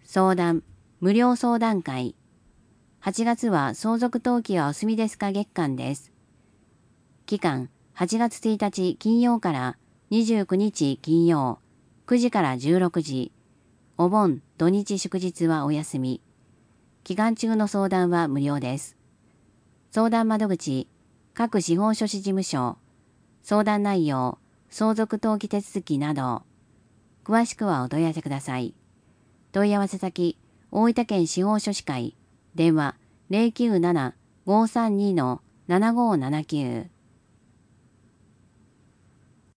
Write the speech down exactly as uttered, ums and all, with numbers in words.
相談、無料相談会。はちがつは相続登記はお済みですか月間です。期間、はちがつついたち金曜からにじゅうくにち金曜、くじからじゅうろくじ。お盆、土日祝日はお休み。期間中の相談は無料です。相談窓口、各司法書士事務所、相談内容、相続登記手続きなど、詳しくはお問い合わせください。問い合わせ先、大分県司法書士会、電話 ゼロきゅうなな ごーさんに ななごーななきゅう。